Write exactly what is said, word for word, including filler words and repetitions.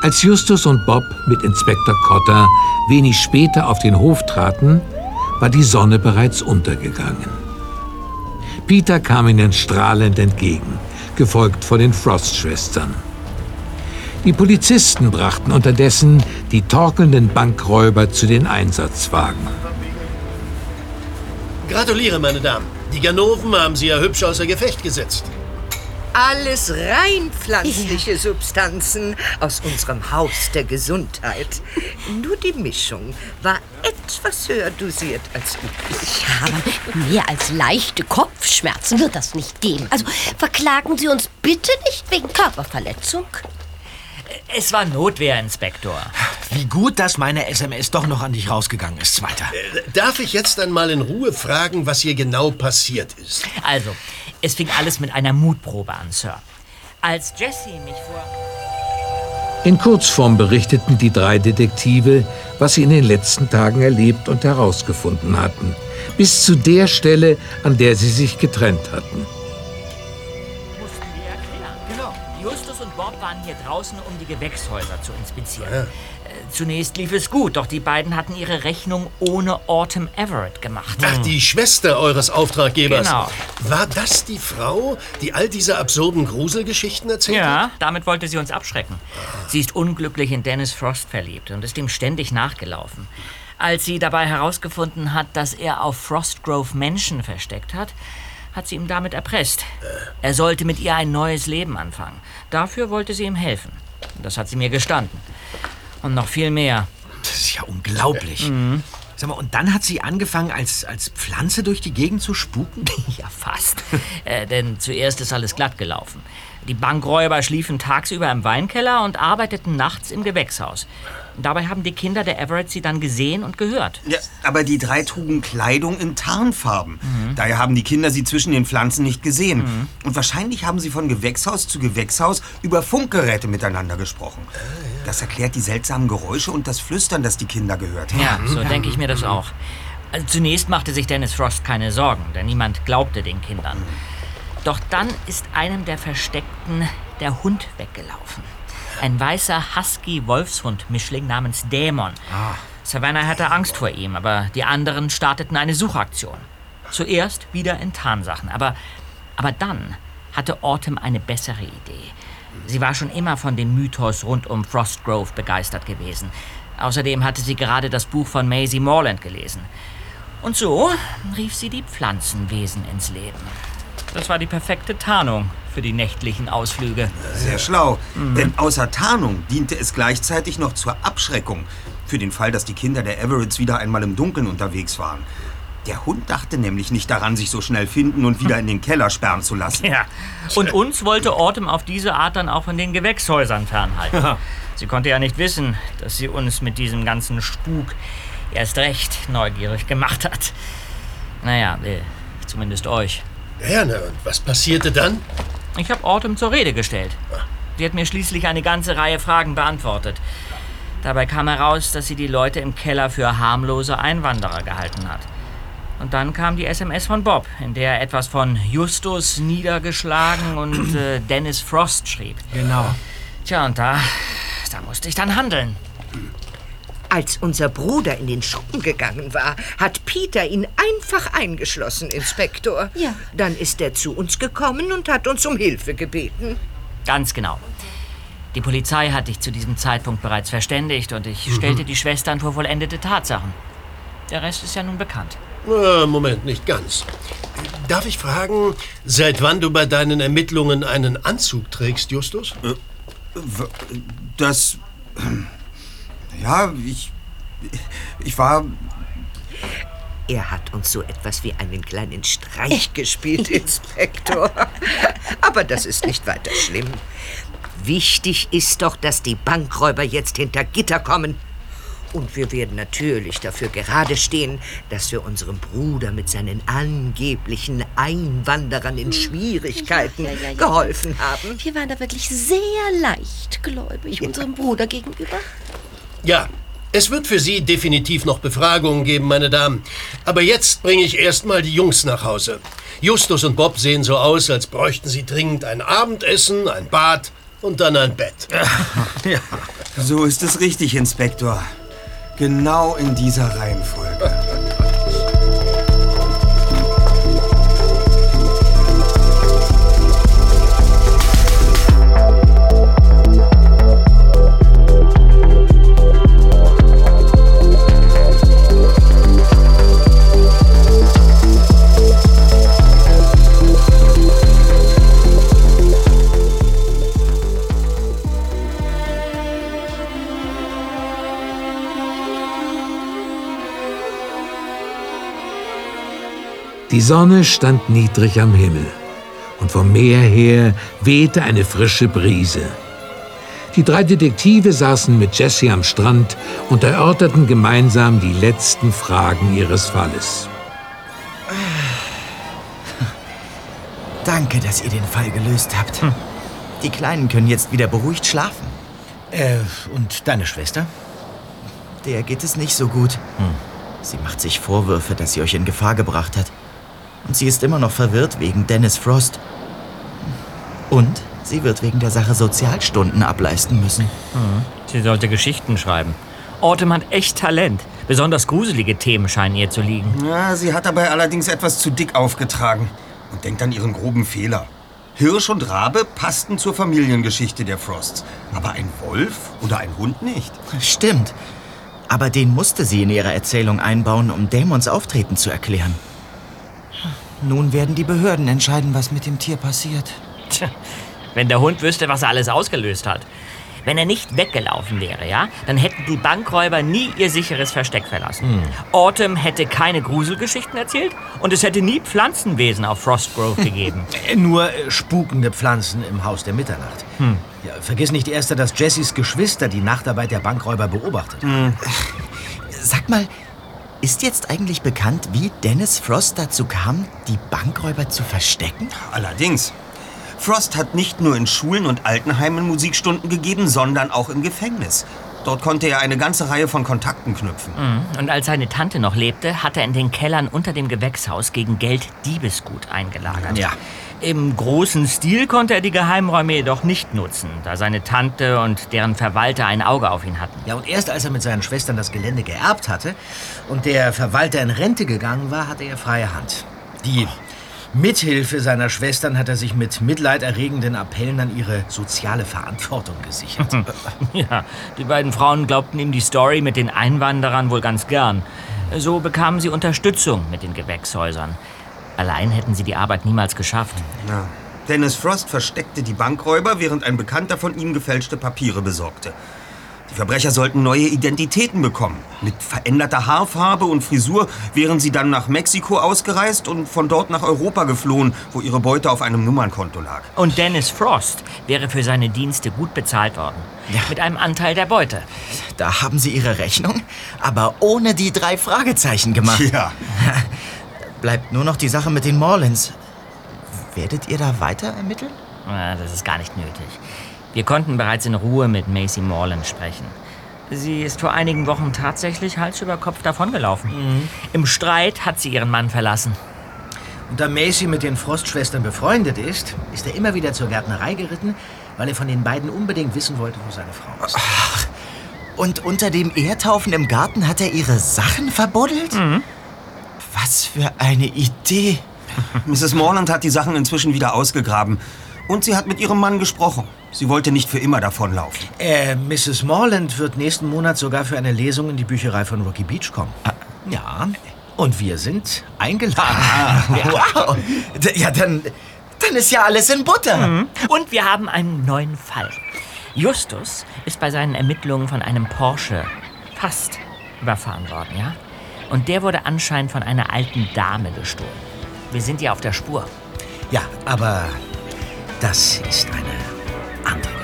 Als Justus und Bob mit Inspektor Cotter wenig später auf den Hof traten, war die Sonne bereits untergegangen. Peter kam ihnen strahlend entgegen, gefolgt von den Frost-Schwestern. Die Polizisten brachten unterdessen die torkelnden Bankräuber zu den Einsatzwagen. Gratuliere, meine Damen. Die Ganoven haben Sie ja hübsch außer Gefecht gesetzt. Alles rein pflanzliche ja. Substanzen aus unserem Haus der Gesundheit. Nur die Mischung war etwas höher dosiert als üblich. Ja, aber mehr als leichte Kopfschmerzen wird das nicht geben. Also verklagen Sie uns bitte nicht wegen Körperverletzung. Es war Notwehr, Inspektor. Wie gut, dass meine S M S doch noch an dich rausgegangen ist, Zweiter. Äh, darf ich jetzt einmal in Ruhe fragen, was hier genau passiert ist? Also, es fing alles mit einer Mutprobe an, Sir. Als Jesse mich vor... In Kurzform berichteten die drei Detektive, was sie in den letzten Tagen erlebt und herausgefunden hatten. Bis zu der Stelle, an der sie sich getrennt hatten. Mussten wir erklären. Genau. Justus und Bob waren hier draußen, um die Gewächshäuser zu inspizieren. Ja. Zunächst lief es gut, doch die beiden hatten ihre Rechnung ohne Autumn Everett gemacht. Ach, die Schwester eures Auftraggebers. Genau. War das die Frau, die all diese absurden Gruselgeschichten erzählt ja, hat? Ja, damit wollte sie uns abschrecken. Sie ist unglücklich in Dennis Frost verliebt und ist ihm ständig nachgelaufen. Als sie dabei herausgefunden hat, dass er auf Frostgrove Menschen versteckt hat, hat sie ihn damit erpresst. Er sollte mit ihr ein neues Leben anfangen. Dafür wollte sie ihm helfen. Das hat sie mir gestanden. Und noch viel mehr. Das ist ja unglaublich. Mhm. Sag mal, und dann hat sie angefangen, als, als Pflanze durch die Gegend zu spuken? Ja, fast. äh, denn zuerst ist alles glatt gelaufen. Die Bankräuber schliefen tagsüber im Weinkeller und arbeiteten nachts im Gewächshaus. Dabei haben die Kinder der Everett sie dann gesehen und gehört. Ja, aber die drei trugen Kleidung in Tarnfarben. Mhm. Daher haben die Kinder sie zwischen den Pflanzen nicht gesehen. Mhm. Und wahrscheinlich haben sie von Gewächshaus zu Gewächshaus über Funkgeräte miteinander gesprochen. Das erklärt die seltsamen Geräusche und das Flüstern, das die Kinder gehört haben. Ja, so denke ich mir das auch. Also zunächst machte sich Dennis Frost keine Sorgen, denn niemand glaubte den Kindern. Doch dann ist einem der Versteckten der Hund weggelaufen. Ein weißer Husky-Wolfshund-Mischling namens Dämon. Ah. Savannah hatte Angst vor ihm, aber die anderen starteten eine Suchaktion. Zuerst wieder in Tarnsachen, aber, aber dann hatte Autumn eine bessere Idee. Sie war schon immer von dem Mythos rund um Frostgrove begeistert gewesen. Außerdem hatte sie gerade das Buch von Maisie Morland gelesen. Und so rief sie die Pflanzenwesen ins Leben. Das war die perfekte Tarnung für die nächtlichen Ausflüge. Sehr schlau, mhm. denn außer Tarnung diente es gleichzeitig noch zur Abschreckung. Für den Fall, dass die Kinder der Everetts wieder einmal im Dunkeln unterwegs waren. Der Hund dachte nämlich nicht daran, sich so schnell finden und wieder in den Keller sperren zu lassen. Ja, und uns wollte Autumn auf diese Art dann auch von den Gewächshäusern fernhalten. Ja. Sie konnte ja nicht wissen, dass sie uns mit diesem ganzen Spuk erst recht neugierig gemacht hat. Naja, äh, zumindest euch. Ja, na, und was passierte dann? Ich habe Autumn zur Rede gestellt. Sie hat mir schließlich eine ganze Reihe Fragen beantwortet. Dabei kam heraus, dass sie die Leute im Keller für harmlose Einwanderer gehalten hat. Und dann kam die S M S von Bob, in der er etwas von Justus niedergeschlagen und äh, Dennis Frost schrieb. Genau. Tja, und da, da musste ich dann handeln. Als unser Bruder in den Schuppen gegangen war, hat Peter ihn einfach eingeschlossen, Inspektor. Ja. Dann ist er zu uns gekommen und hat uns um Hilfe gebeten. Ganz genau. Die Polizei hat dich zu diesem Zeitpunkt bereits verständigt und ich stellte die Schwestern vor vollendete Tatsachen. Der Rest ist ja nun bekannt. Äh, Moment, nicht ganz. Darf ich fragen, seit wann du bei deinen Ermittlungen einen Anzug trägst, Justus? Äh, das... Ja, ich... Ich war... Er hat uns so etwas wie einen kleinen Streich gespielt, Inspektor. Aber das ist nicht weiter schlimm. Wichtig ist doch, dass die Bankräuber jetzt hinter Gitter kommen. Und wir werden natürlich dafür gerade stehen, dass wir unserem Bruder mit seinen angeblichen Einwanderern in Schwierigkeiten ja, ja, ja, ja. geholfen haben. Wir waren da wirklich sehr leichtgläubig ja. unserem Bruder gegenüber. Ja, es wird für Sie definitiv noch Befragungen geben, meine Damen. Aber jetzt bringe ich erstmal die Jungs nach Hause. Justus und Bob sehen so aus, als bräuchten sie dringend ein Abendessen, ein Bad und dann ein Bett. Ja. So ist es richtig, Inspektor. Genau in dieser Reihenfolge. Die Sonne stand niedrig am Himmel und vom Meer her wehte eine frische Brise. Die drei Detektive saßen mit Jessie am Strand und erörterten gemeinsam die letzten Fragen ihres Falles. Danke, dass ihr den Fall gelöst habt. Hm. Die Kleinen können jetzt wieder beruhigt schlafen. Äh, und deine Schwester? Der geht es nicht so gut. Hm. Sie macht sich Vorwürfe, dass sie euch in Gefahr gebracht hat. Und sie ist immer noch verwirrt wegen Dennis Frost. Und sie wird wegen der Sache Sozialstunden ableisten müssen. Hm. Sie sollte Geschichten schreiben. Autumn hat echt Talent. Besonders gruselige Themen scheinen ihr zu liegen. Ja, sie hat dabei allerdings etwas zu dick aufgetragen. Und denkt an ihren groben Fehler. Hirsch und Rabe passten zur Familiengeschichte der Frosts. Aber ein Wolf oder ein Hund nicht. Stimmt. Aber den musste sie in ihre Erzählung einbauen, um Damons Auftreten zu erklären. Nun werden die Behörden entscheiden, was mit dem Tier passiert. Tja, wenn der Hund wüsste, was er alles ausgelöst hat. Wenn er nicht weggelaufen wäre, ja, dann hätten die Bankräuber nie ihr sicheres Versteck verlassen. Hm. Autumn hätte keine Gruselgeschichten erzählt und es hätte nie Pflanzenwesen auf Frost Grove gegeben. Nur äh, spukende Pflanzen im Haus der Mitternacht. Hm. Ja, vergiss nicht erst, dass Jessys Geschwister die Nachtarbeit der Bankräuber beobachtet. Hm. Sag mal, ist jetzt eigentlich bekannt, wie Dennis Frost dazu kam, die Bankräuber zu verstecken? Allerdings. Frost hat nicht nur in Schulen und Altenheimen Musikstunden gegeben, sondern auch im Gefängnis. Dort konnte er eine ganze Reihe von Kontakten knüpfen. Und als seine Tante noch lebte, hat er in den Kellern unter dem Gewächshaus gegen Geld Diebesgut eingelagert. Ja. Im großen Stil konnte er die Geheimräume jedoch nicht nutzen, da seine Tante und deren Verwalter ein Auge auf ihn hatten. Ja, und erst als er mit seinen Schwestern das Gelände geerbt hatte und der Verwalter in Rente gegangen war, hatte er freie Hand. Die Mithilfe seiner Schwestern hat er sich mit mitleiderregenden Appellen an ihre soziale Verantwortung gesichert. Ja, die beiden Frauen glaubten ihm die Story mit den Einwanderern wohl ganz gern. So bekamen sie Unterstützung mit den Gewächshäusern. Allein hätten sie die Arbeit niemals geschafft. Ja. Dennis Frost versteckte die Bankräuber, während ein Bekannter von ihm gefälschte Papiere besorgte. Die Verbrecher sollten neue Identitäten bekommen. Mit veränderter Haarfarbe und Frisur wären sie dann nach Mexiko ausgereist und von dort nach Europa geflohen, wo ihre Beute auf einem Nummernkonto lag. Und Dennis Frost wäre für seine Dienste gut bezahlt worden. Ja. Mit einem Anteil der Beute. Da haben sie ihre Rechnung, aber ohne die drei Fragezeichen gemacht. Ja. Bleibt nur noch die Sache mit den Morlands. Werdet ihr da weiter ermitteln? Ja, das ist gar nicht nötig. Wir konnten bereits in Ruhe mit Macy Morland sprechen. Sie ist vor einigen Wochen tatsächlich Hals über Kopf davongelaufen. Mhm. Im Streit hat sie ihren Mann verlassen. Und da Macy mit den Frost-Schwestern befreundet ist, ist er immer wieder zur Gärtnerei geritten, weil er von den beiden unbedingt wissen wollte, wo seine Frau ist. Ach, und unter dem Erdhaufen im Garten hat er ihre Sachen verbuddelt? Mhm. Was für eine Idee. Misses Morland hat die Sachen inzwischen wieder ausgegraben. Und sie hat mit ihrem Mann gesprochen. Sie wollte nicht für immer davonlaufen. Äh, Misses Morland wird nächsten Monat sogar für eine Lesung in die Bücherei von Rocky Beach kommen. Ah. Ja, und wir sind eingeladen. Ah, wow. Ja, dann, dann ist ja alles in Butter. Mhm. Und wir haben einen neuen Fall. Justus ist bei seinen Ermittlungen von einem Porsche fast überfahren worden, ja? Und der wurde anscheinend von einer alten Dame gestohlen. Wir sind ja auf der Spur. Ja, aber das ist eine andere